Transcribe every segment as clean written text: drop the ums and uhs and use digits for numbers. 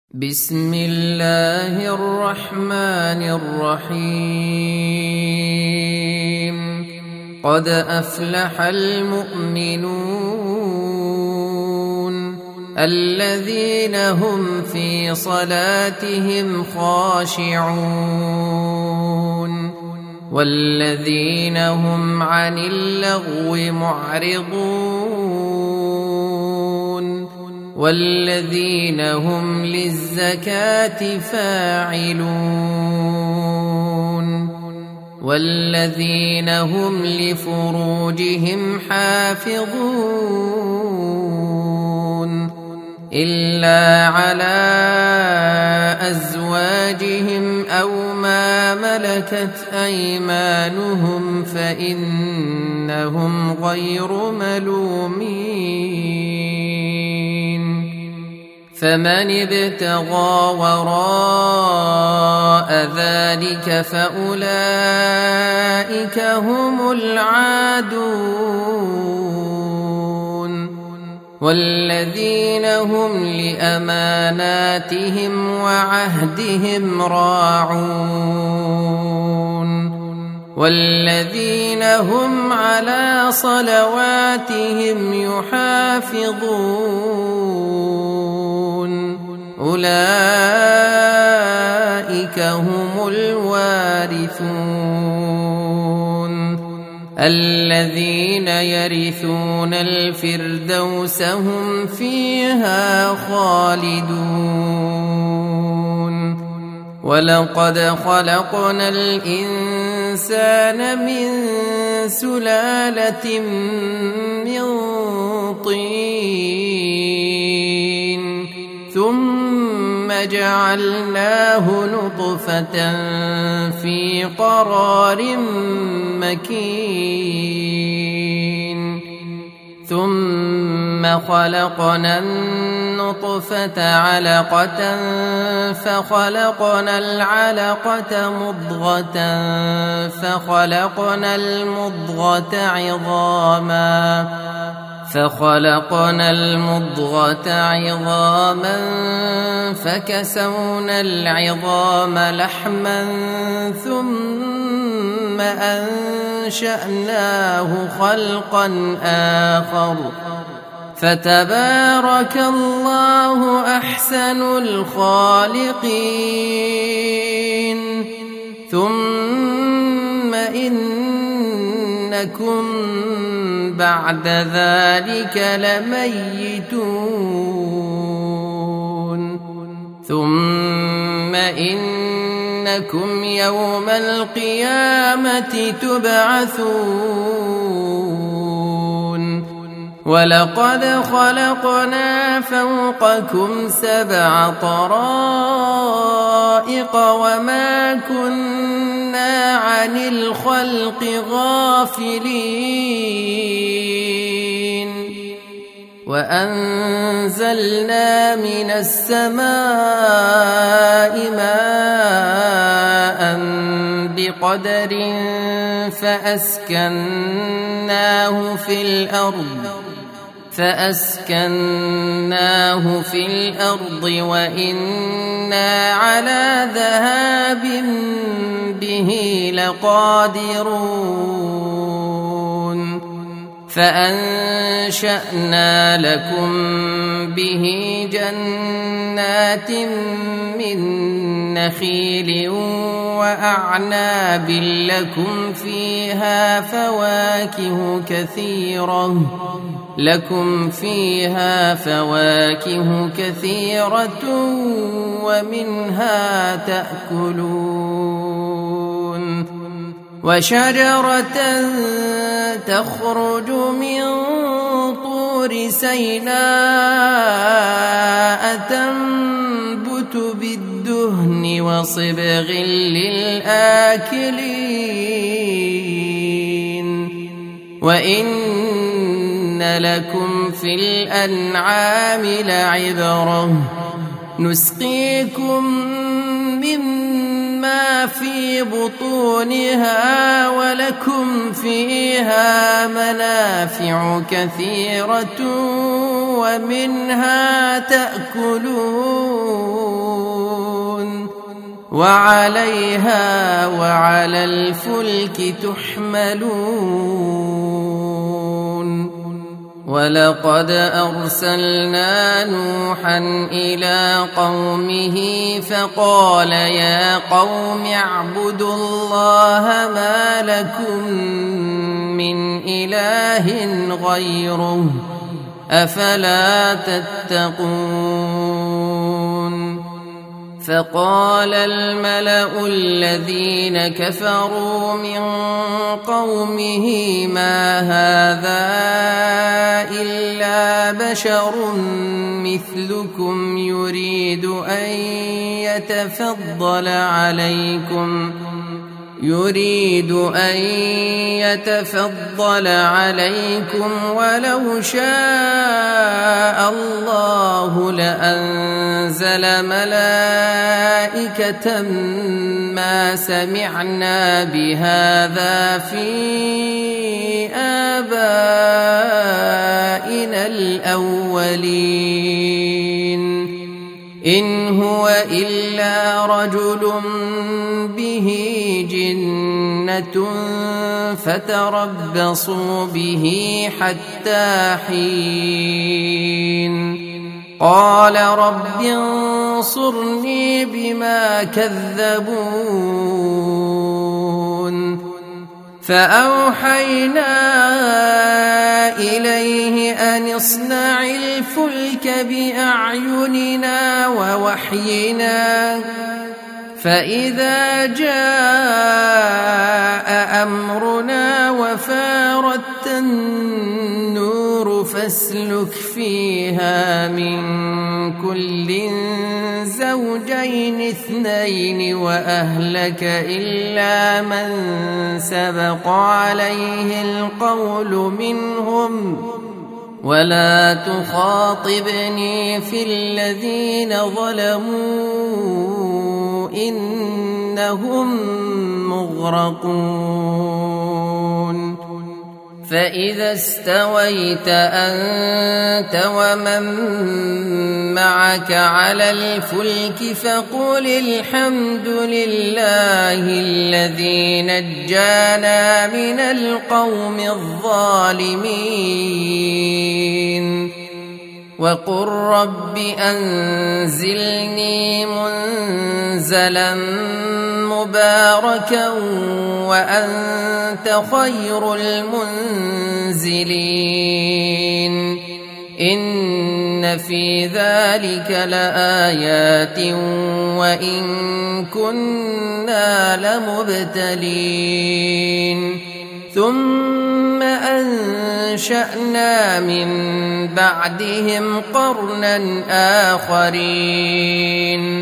بسم الله الرحمن الرحيم قد أفلح المؤمنون الذين هم في صلاتهم خاشعون والذين هم عن اللغو معرضون والذين هم للزكاة فاعلون والذين هم لفروجهم حافظون إلا على أزواجهم أو ما ملكت أيمانهم فإنهم غير ملومين فمن ابتغى وراء ذلك فأولئك هم العادون والذين هم لأماناتهم وعهدهم راعون والذين هم على صلواتهم يحافظون أولئك هم الوارثون الذين يرثون الفردوس هم فيها خالدون ولقد خلقنا الإنسان من سلالة من طين ثم جعلناه نطفة في قرار مكين ثم خلقنا النطفة علقة فخلقنا العلقة مضغة فخلقنا المضغة عظاما فكسونا العظام لحما ثم أنشأناه خلقا آخر فتبارك الله أحسن الخالقين ثم إنكم بعد ذلك لميتون ثم إنكم يوم القيامة تبعثون ولقد خلقنا فوقكم 7 طرائق وما كنا عن الخلق غافلين وأنزلنا من السماء ماء بقدر فأسكناه في الأرض وإنا على ذهاب به لقادرون فأنشأنا لكم به جنات من نخيل وأعناب لكم فيها فواكه كثيرة ومنها تأكلون وشجرة تخرج من طور سيناء تنبت بالدهن وصبغ للآكلين وإن لكم في الأنعام لعبرة نسقيكم مما في بطونها ولكم فيها منافع كثيرة ومنها تأكلون وعليها وعلى الفلك تحملون ولقد أرسلنا نوحا إلى قومه فقال يا قوم اعبدوا الله ما لكم من إله غيره أفلا تتقون فقال الملأ الذين كفروا من قومه ما هذا إلا بشر مثلكم يريد أن يتفضل عليكم ولو شاء الله لأنزل ملائكة ما سمعنا بهذا في آبائنا الأولين إن هو إلا رجل به جنة فتربصوا به حتى حين قال رب انصرني بما كذبون فأوحينا إليه أن اصنع الفلك بأعيننا ووحينا فإذا جاء أمرنا وفارت النور فاسلك فيها من كل زوجين اثنين وأهلك إلا من سبق عليه القول منهم ولا تخاطبني في الذين ظلموا إنهم مغرقون فإذا استويت أنت ومن معك على الفلك فقل الحمد لله الذي نجانا من القوم الظالمين وقل رب أنزلني منزلا مباركا وأنت خير المنزلين إن في ذلك لآيات وإن كنا لمبتلين ثم أنشأنا من بعدهم قرنا آخرين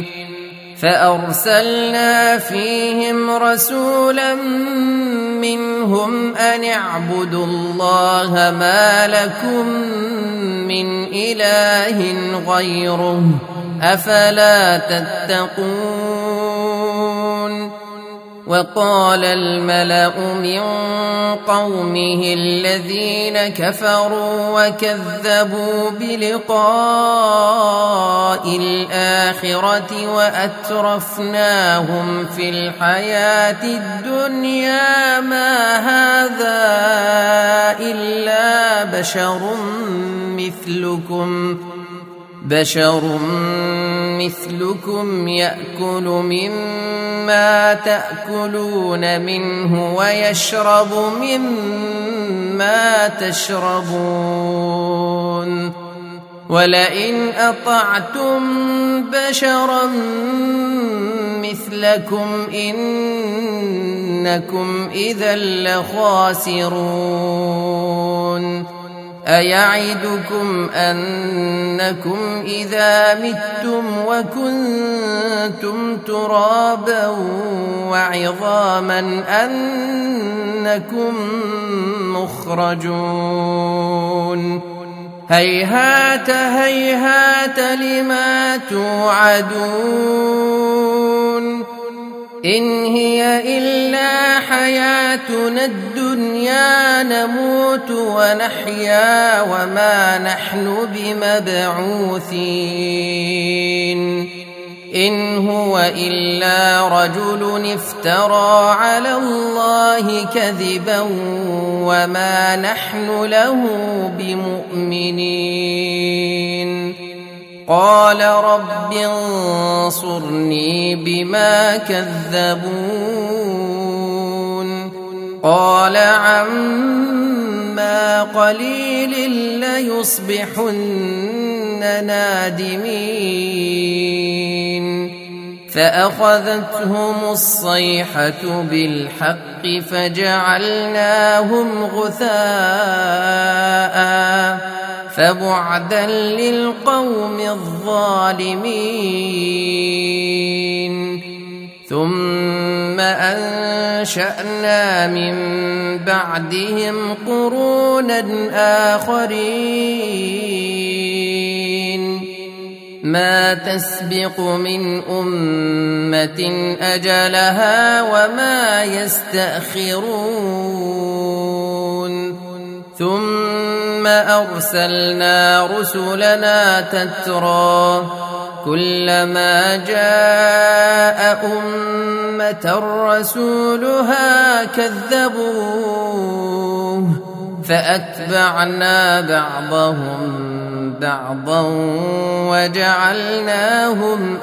فأرسلنا فيهم رسولا منهم أن اعبدوا الله ما لكم من إله غيره أفلا تتقون وقال الملأ من قومه الذين كفروا وكذبوا بلقاء الآخرة وأترفناهم في الحياة الدنيا ما هذا إلا بشر مثلكم يأكل مما تأكلون منه ويشرب مما تشربون ولئن أطعتم بشرا مثلكم إنكم إذا لخاسرون أيعدكم أنكم إذا متم وكنتم ترابا وعظاما أنكم مخرجون هيهات هيهات لما توعدون إن هي إلا حياتنا الدنيا نموت ونحيا وما نحن بمبعوثين إن هو إلا رجل افترى على الله كذبا وما نحن له بمؤمنين قال رب انصرني بما كذبون قال عما قليل ليصبحن نادمين فأخذتهم الصيحة بالحق فجعلناهم غثاء فبعدا للقوم الظالمين ثم أنشأنا من بعدهم قرونا آخرين ما تسبق من أمة أجلها وما يستأخرون ثم أرسلنا رسلنا تترى كلما جاء أمة رسولها كذبوه فأتبعنا بعضهم بعضا وجعلناهم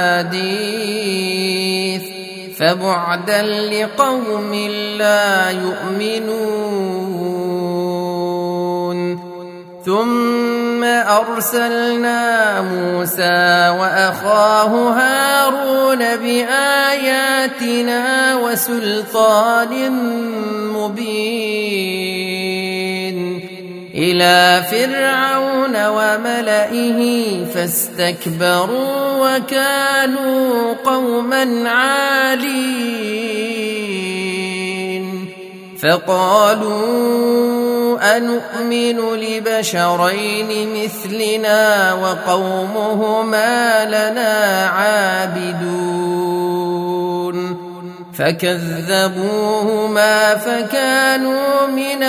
أحاديث فبعدا لقوم لا يؤمنون ثم أرسلنا موسى وأخاه هارون بآياتنا وسلطان مبين إلى فرعون وملئه فاستكبروا وكانوا قوما عالين فقالوا أنؤمن لبشرين مثلنا وقومهما لنا عابدون فكذبوهما فكانوا من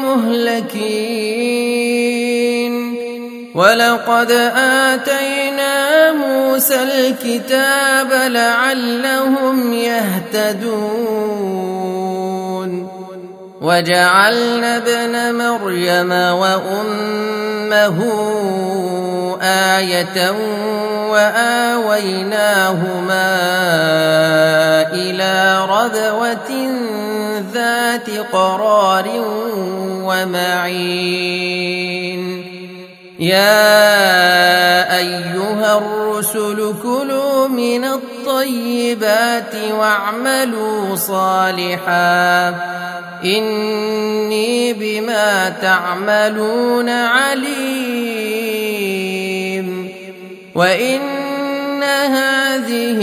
المهلكين ولقد آتينا موسى الكتاب لعلهم يهتدون وجعلنا ابن مريم وأمه آية وآويناهما إلى ربوة ذات قرار ومعين يا أيها الرسل كلوا من الطيبات واعملوا صالحا إني بما تعملون عليم وإن هذه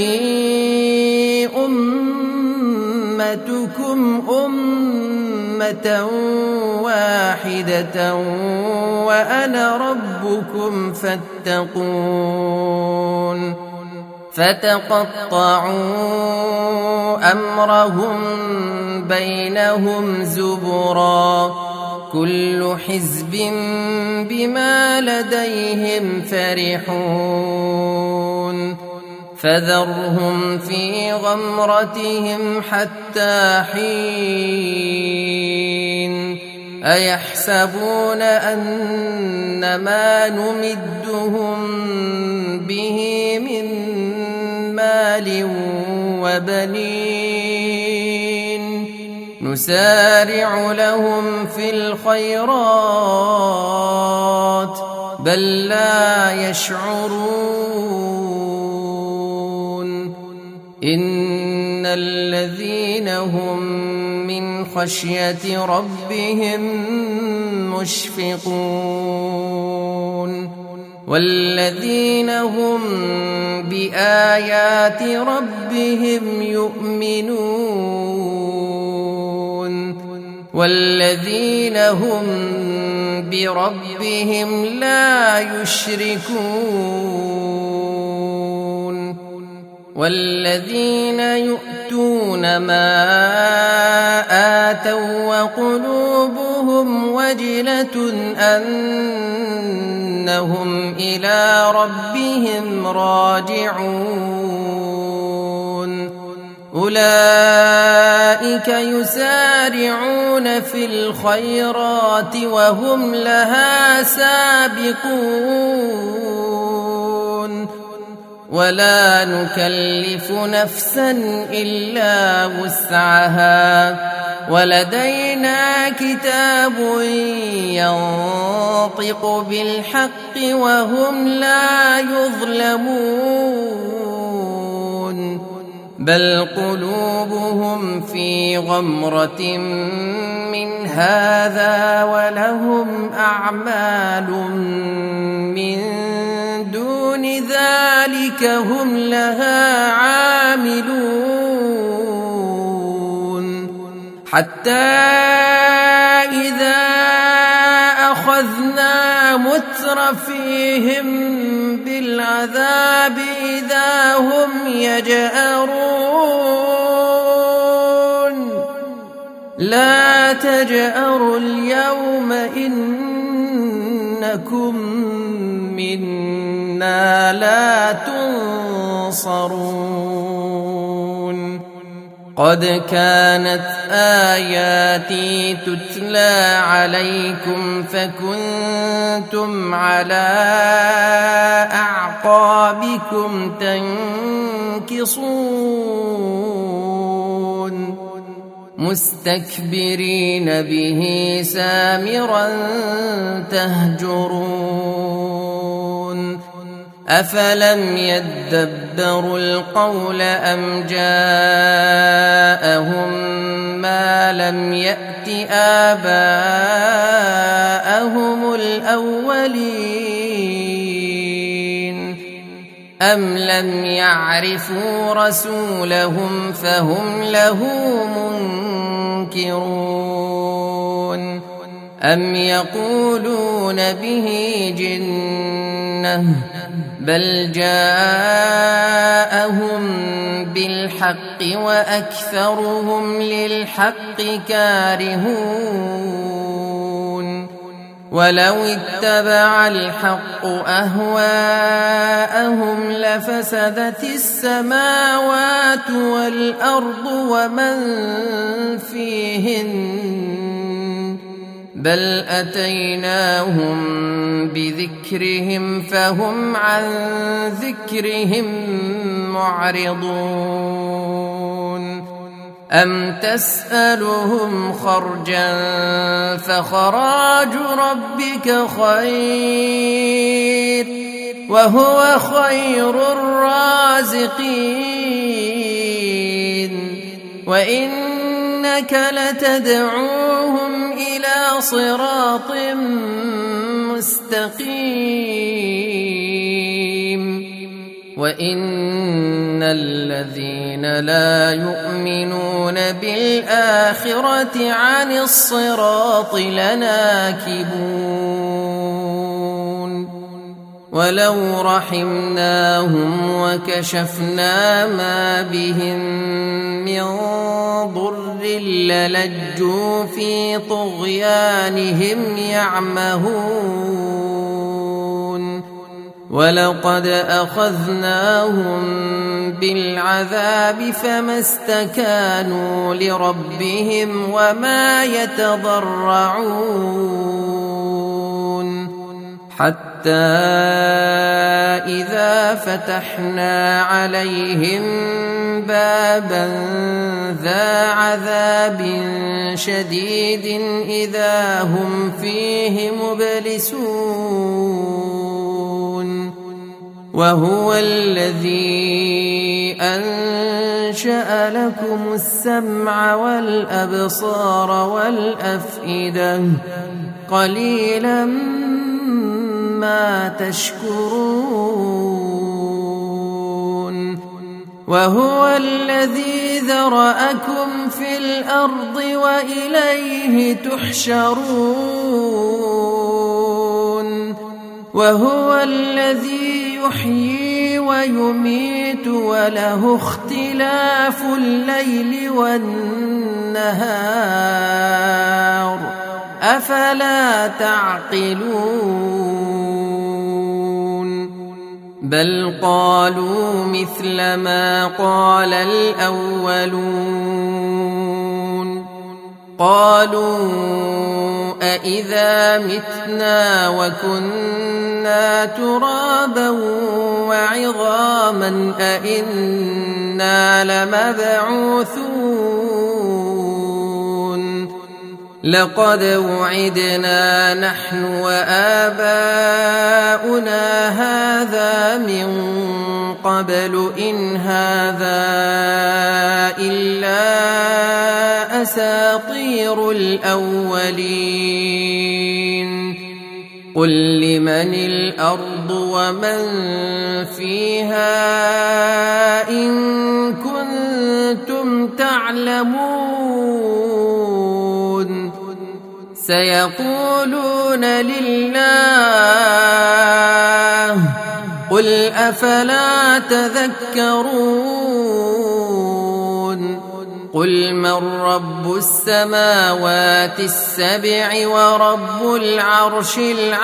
أمتكم أمة واحدة وأنا ربكم فاتقون فتقطعوا أمرهم بينهم زبرا كل حزب بما لديهم فرحون فذرهم في غمرتهم حتى حين أيحسبون أن ما نمدهم به من مال وبنين نسارع لهم في الخيرات بل لا يشعرون إن الذين هم من خشية ربهم مشفقون والذين هم بآيات ربهم يؤمنون والذين هم بربهم لا يشركون والذين يؤتون ما آتوا وقلوبهم وجلة إنهم إلى ربهم راجعون أولئك يسارعون في الخيرات وهم لها سابقون ولا نكلف نفسا إلا وسعها ولدينا كتاب ينطق بالحق وهم لا يظلمون بل قلوبهم في غمرة من هذا ولهم أعمال من دون ذلك هم لها عاملون حتى إذا أخذنا مترفيهم بالعذاب إذا هم يجأرون لا تجأروا اليوم إنكم منا لا تنصرون قد كانت آياتي تتلى عليكم فكنتم على أعقابكم تنكصون مستكبرين به سامرا تهجرون أفلم يدبروا القول أم جاءهم ما لم يأت آباءهم الأولين أم لم يعرفوا رسولهم فهم له منكرون أم يقولون به جنة بل جاءهم بالحق وأكثرهم للحق كارهون ولو اتبع الحق أهواءهم لفسدت السماوات والأرض ومن فيهن بل أتيناهم بذكرهم فهم عن ذكرهم معرضون أم تسألهم خرجا فخراج ربك خير وهو خير الرازقين وإنك لتدعوهم إلى صراط مستقيم وإن الذين لا يؤمنون بالآخرة عن الصراط لناكبون ولو رحمناهم وكشفنا ما بهم من ضر للجوا في طغيانهم يعمهون ولقد أخذناهم بالعذاب فما استكانوا لربهم وما يتضرعون حتى إذا فتحنا عليهم بابا ذا عذاب شديد إذا هم فيه مبلسون وهو الذي أنشأ لكم السمع والأبصار والأفئدة قليلا ما تشكرون وهو الذي ذرأكم في الأرض وإليه تحشرون وهو الذي يحيي ويميت وله اختلاف الليل والنهار أفلا تعقلون بل قالوا مثل ما قال الأولون قالوا أإذا متنا وكنا ترابا وعظاما أإنا لمبعوثون لقد وعدنا نحن وآباؤنا هذا من قبل إن هذا إلا أساطير الأولين قل لمن الأرض ومن فيها إن كنتم تعلمون سيقولون لله قل أفلا تذكرون قل من رب السماوات السبع ورب العرش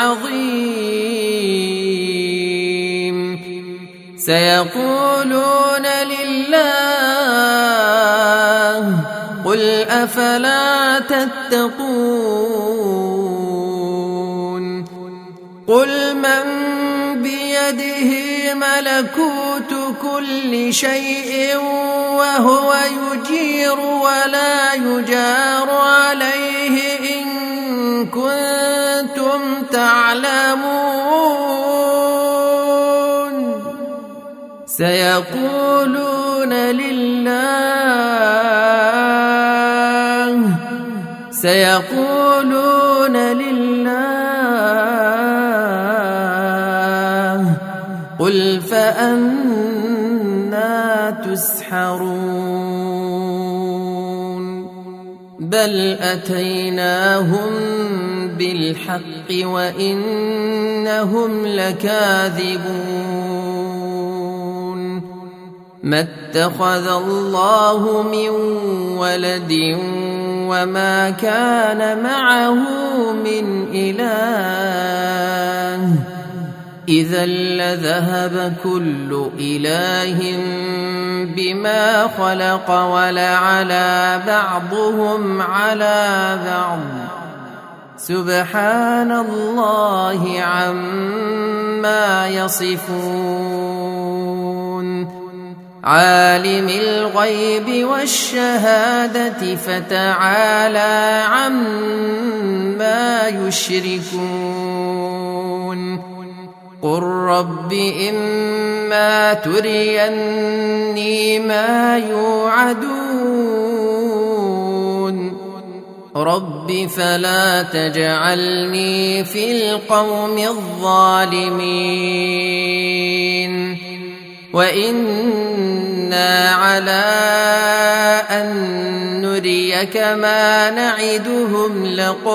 العظيم سيقولون لله قل أفلا تتقون قل من بيده ملكوت كل شيء وهو يجير ولا يجار عليه إن كنتم تعلمون سيقولون لله قل فأنا تسحرون بل أتيناهم بالحق وإنهم لكاذبون ما اتخذ الله من ولد وما كان معه من إله إذا لذهب كل إله بما خلق ولعلى بعضهم على بعض سبحان الله عما يصفون عالم الغيب والشهادة فتعالى عما يشركون قل رب إما تريني ما يوعدون رب فلا تجعلني في القوم الظالمين وإنا على أن نريك ما نعدهم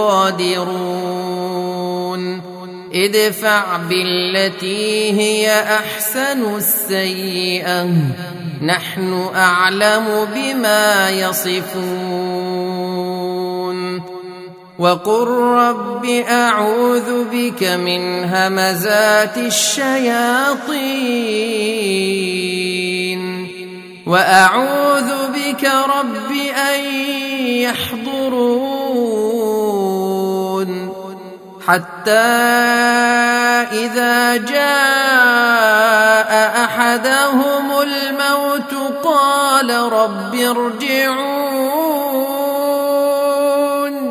لقادرون ادفع بالتي هي أحسن السيئة نحن أعلم بما يصفون وقل رب أعوذ بك من همزات الشياطين وأعوذ بك رب أن يحضرون حتى إذا جاء أحدهم الموت قال رب ارجعون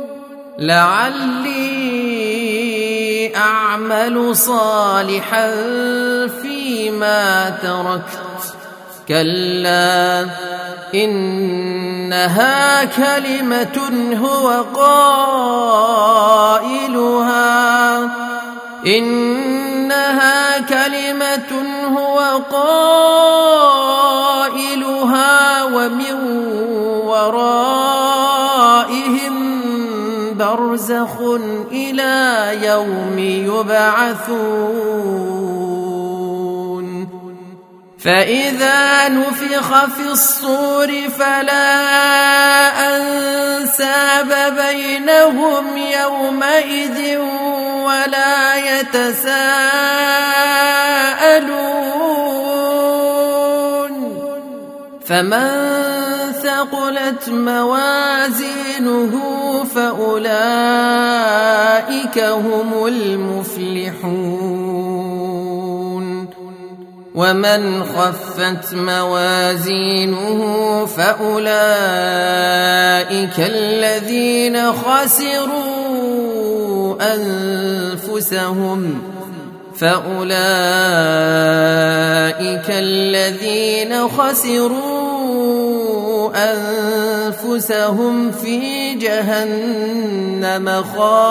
لعلي أعمل صالحا فيما تركت كلا إنها كلمة هو قائلها ومن ورائهم برزخ إلى يوم يبعثون فإذا نفخ في الصور فلا أنساب بينهم يومئذ ولا يتساءلون فمن ثقلت موازينه فأولئك هم المفلحون ومن خفت موازينه فأولئك الذين خسروا أنفسهم في جهنم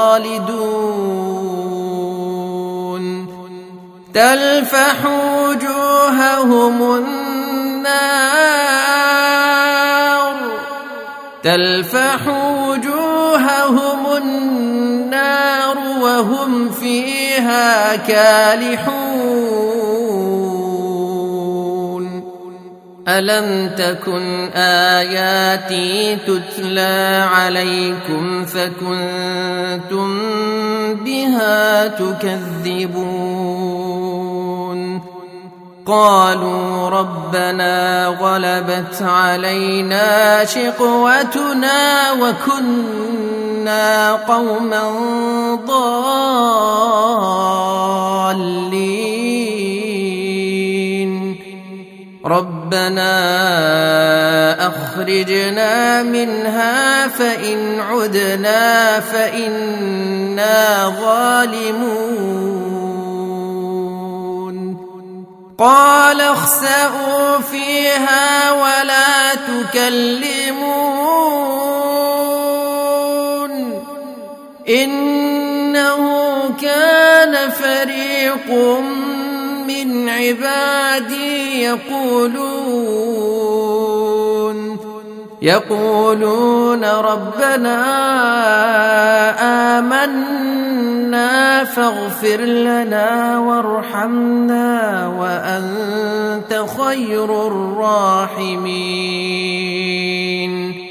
خالدون تلفح وجوههم النار وهم فيها كالحون ألم تكن آياتي تتلى عليكم فكنتم بها تكذبون قالوا ربنا غلبت علينا شقوتنا وكنا قوما ضالين ربنا أخرجنا منها فإن عدنا فإنا ظالمون قال اخسئوا فيها ولا تكلمون إنه كان فريق من عبادي يقولون ربنا آمنا فاغفر لنا وارحمنا وأنت خير الراحمين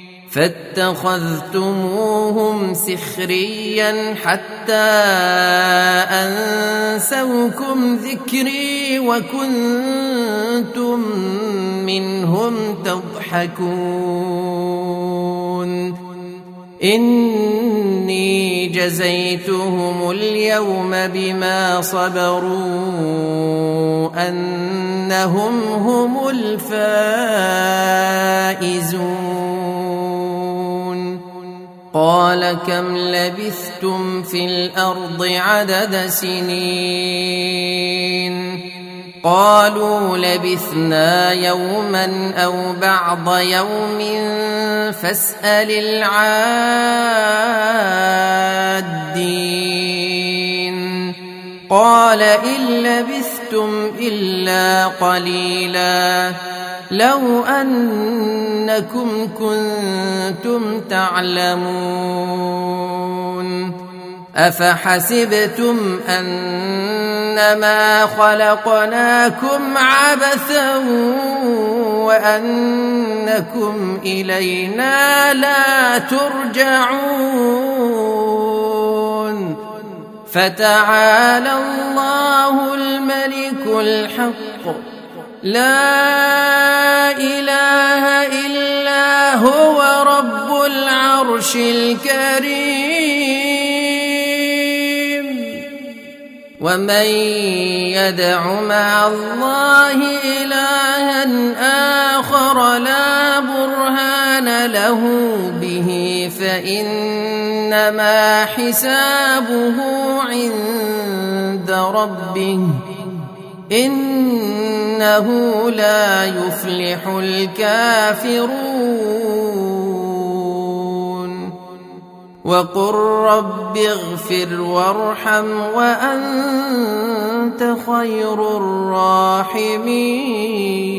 فاتخذتموهم سخريا حتى أنسوكم ذكري وكنتم منهم تضحكون إني جزيتهم اليوم بما صبروا أنهم هم الفائزون قال كم لبثتم في الأرض عدد سنين قالوا لبثنا يوما أو بعض يوم فاسأل العادين قال إن لبثتم إلا قليلا لو أنكم كنتم تعلمون أفحسبتم أنما خلقناكم عبثا وأنكم إلينا لا ترجعون فتعالى الله الملك الحق لا إله إلا هو رب العرش الكريم ومن يدع مع الله إلها آخر لا برهان له به فإنما حسابه عند ربه إنه لا يفلح الكافرون وقل رب اغفر وارحم وأنت خير الراحمين